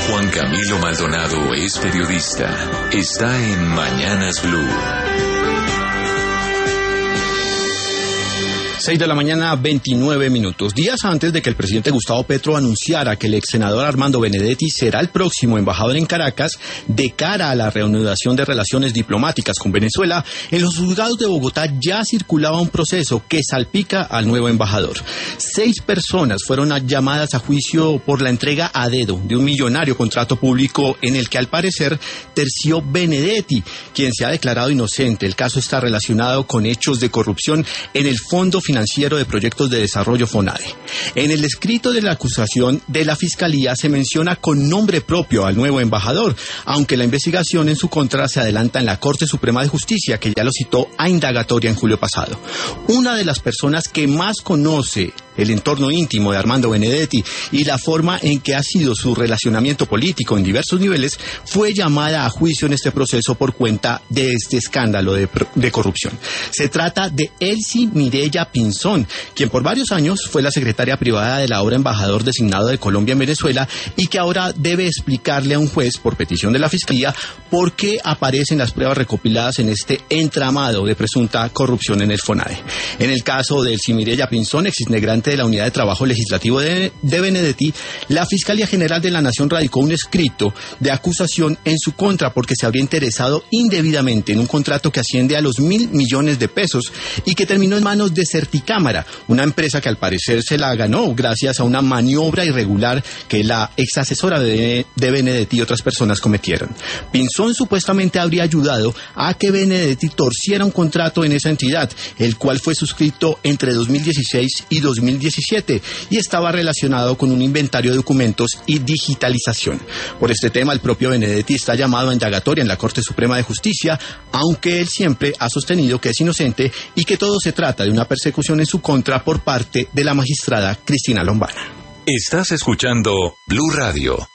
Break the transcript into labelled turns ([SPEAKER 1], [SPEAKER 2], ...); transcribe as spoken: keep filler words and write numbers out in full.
[SPEAKER 1] Juan Camilo Maldonado es periodista. Está en Mañanas Blue.
[SPEAKER 2] seis de la mañana, veintinueve minutos. Días antes de que el presidente Gustavo Petro anunciara que el ex senador Armando Benedetti será el próximo embajador en Caracas, de cara a la reanudación de relaciones diplomáticas con Venezuela, en los juzgados de Bogotá ya circulaba un proceso que salpica al nuevo embajador. Seis personas fueron llamadas a juicio por la entrega a dedo de un millonario contrato público en el que al parecer terció Benedetti, quien se ha declarado inocente. El caso está relacionado con hechos de corrupción en el Fondo Financiero Financiero de Proyectos de Desarrollo FONADE. En el escrito de la acusación de la Fiscalía se menciona con nombre propio al nuevo embajador, aunque la investigación en su contra se adelanta en la Corte Suprema de Justicia, que ya lo citó a indagatoria en julio pasado. Una de las personas que más conoce el entorno íntimo de Armando Benedetti y la forma en que ha sido su relacionamiento político en diversos niveles, fue llamada a juicio en este proceso por cuenta de este escándalo de, de corrupción. Se trata de Elsie Mireya Pinzón, quien por varios años fue la secretaria privada del ahora embajador designado de Colombia en Venezuela y que ahora debe explicarle a un juez, por petición de la Fiscalía, por qué aparecen las pruebas recopiladas en este entramado de presunta corrupción en el FONADE. En el caso de Elsie Mireya Pinzón, exintegrante de la Unidad de Trabajo Legislativo de, de Benedetti, la Fiscalía General de la Nación radicó un escrito de acusación en su contra porque se habría interesado indebidamente en un contrato que asciende a los mil millones de pesos y que terminó en manos de Certicámara, una empresa que al parecer se la ganó gracias a una maniobra irregular que la ex asesora de, de Benedetti y otras personas cometieron. Pinzón supuestamente habría ayudado a que Benedetti torciera un contrato en esa entidad, el cual fue suscrito entre dos mil dieciséis y dos mil diecisiete y estaba relacionado con un inventario de documentos y digitalización. Por este tema, el propio Benedetti está llamado a indagatoria en la Corte Suprema de Justicia, aunque él siempre ha sostenido que es inocente y que todo se trata de una persecución en su contra por parte de la magistrada Cristina Lombana.
[SPEAKER 1] Estás escuchando Blue Radio.